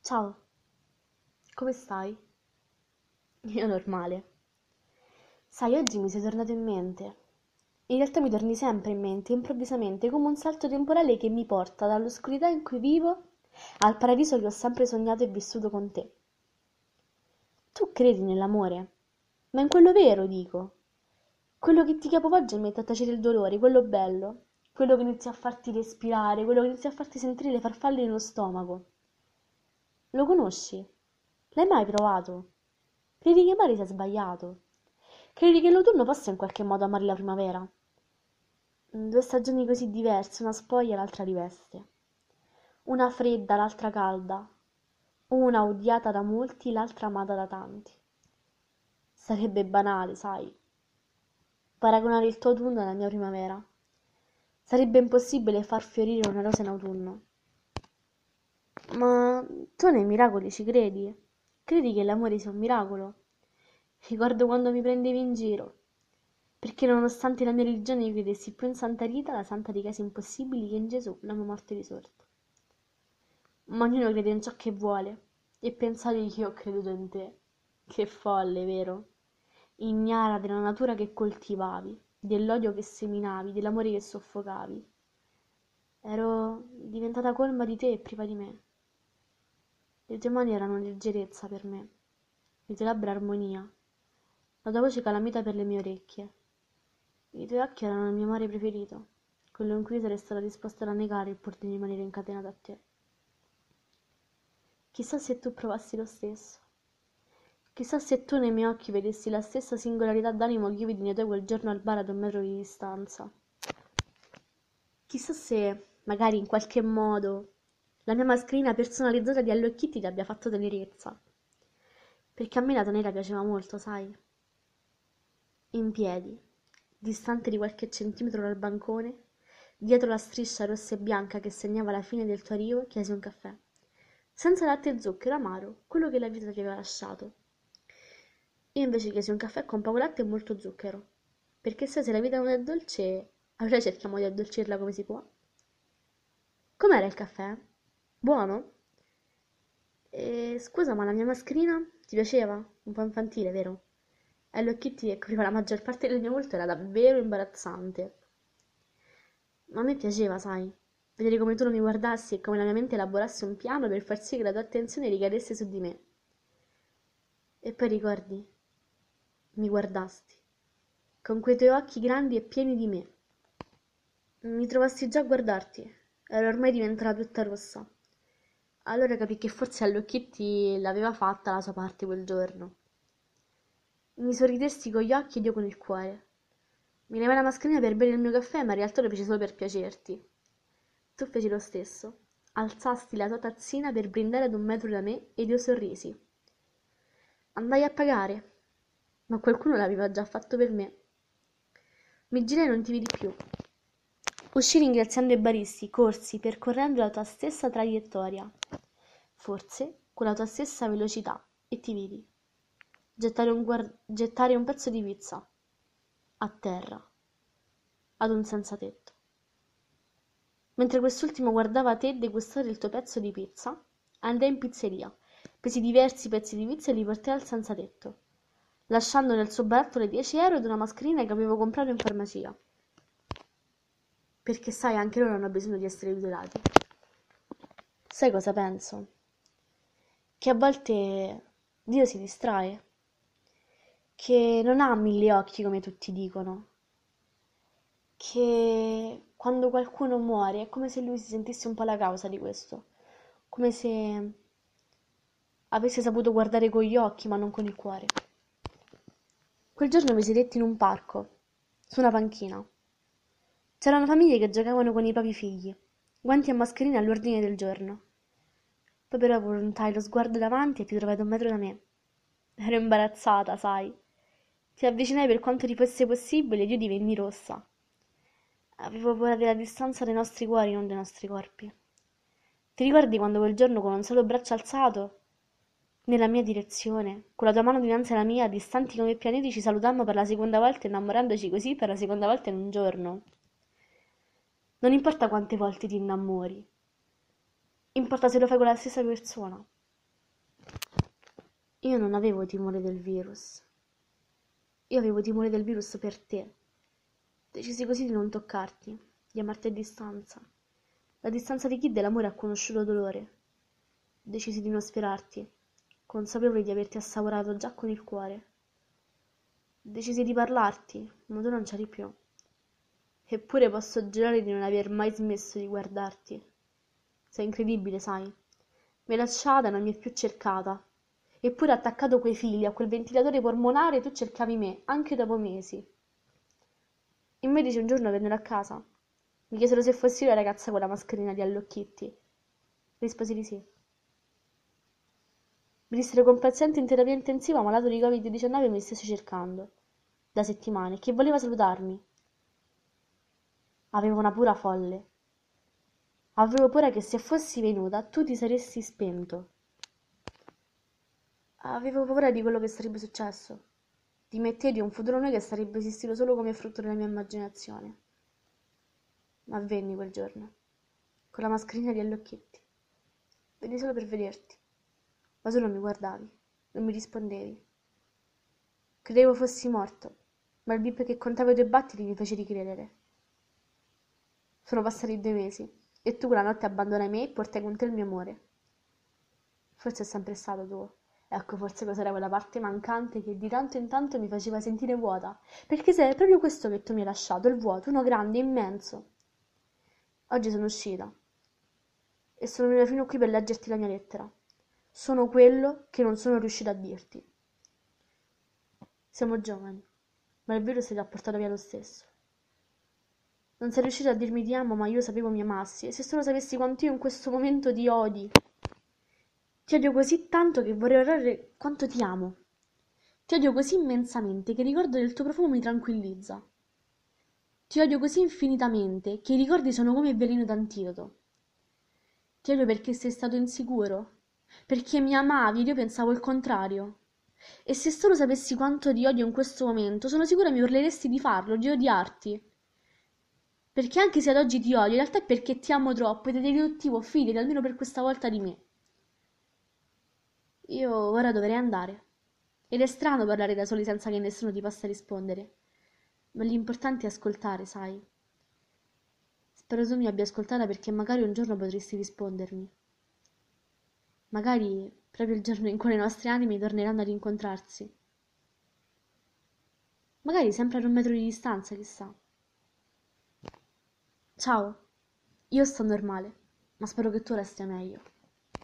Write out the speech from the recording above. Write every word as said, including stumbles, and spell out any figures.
Ciao, come stai? Io normale. Sai, oggi mi sei tornato in mente. In realtà mi torni sempre in mente, improvvisamente, come un salto temporale che mi porta dall'oscurità in cui vivo al paradiso che ho sempre sognato e vissuto con te. Tu credi nell'amore? Ma in quello vero, dico. Quello che ti capovolge e mette a tacere il dolore, quello bello. Quello che inizia a farti respirare, quello che inizia a farti sentire le farfalle nello stomaco. Lo conosci? L'hai mai provato? Credi che amare sia sbagliato? Credi che l'autunno possa in qualche modo amare la primavera? Due stagioni così diverse, una spoglia e l'altra riveste. Una fredda, l'altra calda. Una odiata da molti, l'altra amata da tanti. Sarebbe banale, sai, paragonare il tuo autunno alla mia primavera. Sarebbe impossibile far fiorire una rosa in autunno. Ma tu nei miracoli ci credi? Credi che l'amore sia un miracolo? Ricordo quando mi prendevi in giro, perché nonostante la mia religione io credessi più in Santa Rita, la santa dei casi impossibili, che in Gesù, l'uomo morto e risorto. Ma ognuno crede in ciò che vuole, e pensavi che io ho creduto in te. Che folle, vero? Ignara della natura che coltivavi, dell'odio che seminavi, dell'amore che soffocavi. Ero diventata colma di te e priva di me. Le tue mani erano leggerezza per me, le tue labbra armonia, la tua voce calamita per le mie orecchie. I tuoi occhi erano il mio mare preferito, quello in cui sarei stata disposta a negare pur di rimanere incatenata a te. Chissà se tu provassi lo stesso. Chissà se tu nei miei occhi vedessi la stessa singolarità d'animo che io vidi nei tuoi quel giorno al bar ad un metro di distanza. Chissà se, magari in qualche modo, la mia mascherina personalizzata di Hello Kitty ti abbia fatto tenerezza. Perché a me la tonera piaceva molto, sai? In piedi, distante di qualche centimetro dal bancone, dietro la striscia rossa e bianca che segnava la fine del tuo arrivo, chiesi un caffè. Senza latte e zucchero, amaro, quello che la vita ti aveva lasciato. Io invece chiesi un caffè con poco latte e molto zucchero. Perché sai, se la vita non è dolce, allora cerchiamo di addolcirla come si può. Com'era il caffè? Buono? E scusa, ma la mia mascherina ti piaceva? Un po' infantile, vero? Hello Kitty che copriva la maggior parte del mio volto era davvero imbarazzante. Ma a me piaceva, sai, vedere come tu non mi guardassi e come la mia mente elaborasse un piano per far sì che la tua attenzione ricadesse su di me. E poi ricordi, mi guardasti, con quei tuoi occhi grandi e pieni di me. Mi trovasti già a guardarti, ero ormai diventata tutta rossa. Allora capii che forse Hello Kitty l'aveva fatta la sua parte quel giorno. Mi sorridesti con gli occhi ed io con il cuore. Mi levai la mascherina per bere il mio caffè, ma in realtà lo feci solo per piacerti. Tu feci lo stesso. Alzasti la tua tazzina per brindare ad un metro da me ed io sorrisi. Andai a pagare, ma qualcuno l'aveva già fatto per me. Mi girai e non ti vidi più. Uscii ringraziando i baristi, corsi, percorrendo la tua stessa traiettoria. Forse con la tua stessa velocità, e ti vidi. Gettare un, guard- gettare un pezzo di pizza a terra, ad un senza tetto. Mentre quest'ultimo guardava te degustare il tuo pezzo di pizza, andai in pizzeria, presi diversi pezzi di pizza e li portai al senza tetto, lasciando nel suo barattolo dieci euro ed una mascherina che avevo comprato in farmacia. Perché sai, anche loro hanno bisogno di essere tutelati. Sai cosa penso? Che a volte Dio si distrae, che non ha mille occhi come tutti dicono, che quando qualcuno muore è come se lui si sentisse un po' la causa di questo, come se avesse saputo guardare con gli occhi ma non con il cuore. Quel giorno mi sedetti in un parco, su una panchina. C'erano famiglie che giocavano con i propri figli, guanti e mascherine all'ordine del giorno. Poi però volontai lo sguardo davanti e ti trovai da un metro da me. Ero imbarazzata, sai. Ti avvicinai per quanto ti fosse possibile ed io divenni rossa. Avevo paura della distanza dei nostri cuori, non dei nostri corpi. Ti ricordi quando quel giorno con un solo braccio alzato, nella mia direzione, con la tua mano dinanzi alla mia, distanti come pianeti, ci salutammo per la seconda volta, innamorandoci così per la seconda volta in un giorno? Non importa quante volte ti innamori, importa se lo fai con la stessa persona. Io non avevo timore del virus. Io avevo timore del virus per te. Decisi così di non toccarti, di amarti a distanza. La distanza di chi dell'amore ha conosciuto dolore. Decisi di non sfiorarti, consapevole di averti assaporato già con il cuore. Decisi di parlarti, ma tu non c'eri più. Eppure posso giurare di non aver mai smesso di guardarti. Sei incredibile, sai. Mi hai lasciata e non mi hai più cercata. Eppure attaccato quei fili a quel ventilatore polmonare tu cercavi me, anche dopo mesi. I medici un giorno vennero a casa. Mi chiesero se fossi io la ragazza con la mascherina di Hello Kitty. Risposi di sì. Mi dissero che un paziente in terapia intensiva malato di covid diciannove mi stesse cercando da settimane e che voleva salutarmi. Avevo una pura folle. Avevo paura che se fossi venuta tu ti saresti spento. Avevo paura di quello che sarebbe successo, di me e te, di un futuro noi che sarebbe esistito solo come frutto della mia immaginazione. Ma venni quel giorno, con la mascherina di Hello Kitty. Venni solo per vederti, ma tu non mi guardavi, non mi rispondevi. Credevo fossi morto, ma il bip che contava i tuoi battiti mi fece ricredere. Sono passati due mesi, e tu quella notte abbandonai me e portai con te il mio amore. Forse è sempre stato tuo. Ecco, forse cos'era quella parte mancante che di tanto in tanto mi faceva sentire vuota, perché se è proprio questo che tu mi hai lasciato, il vuoto, uno grande, immenso. Oggi sono uscita e sono venuta fino qui per leggerti la mia lettera. Sono quello che non sono riuscita a dirti. Siamo giovani, ma il virus ti ha portato via lo stesso. Non sei riuscita a dirmi ti amo, ma io sapevo mi amassi, e se solo sapessi quanto io in questo momento ti odi. Ti odio così tanto che vorrei orare quanto ti amo. Ti odio così immensamente che il ricordo del tuo profumo mi tranquillizza. Ti odio così infinitamente che i ricordi sono come veleno d'antidoto. Ti odio perché sei stato insicuro, perché mi amavi ed io pensavo il contrario. E se solo sapessi quanto ti odio in questo momento, sono sicura mi urleresti di farlo, di odiarti. Perché anche se ad oggi ti odio, in realtà è perché ti amo troppo ed è riduttivo, fidati almeno per questa volta di me. Io ora dovrei andare. Ed è strano parlare da soli senza che nessuno ti possa rispondere. Ma l'importante è ascoltare, sai. Spero tu mi abbia ascoltata perché magari un giorno potresti rispondermi. Magari proprio il giorno in cui le nostre anime torneranno ad incontrarsi. Magari sempre ad un metro di distanza, chissà. Ciao, io sto normale, ma spero che tu resti meglio.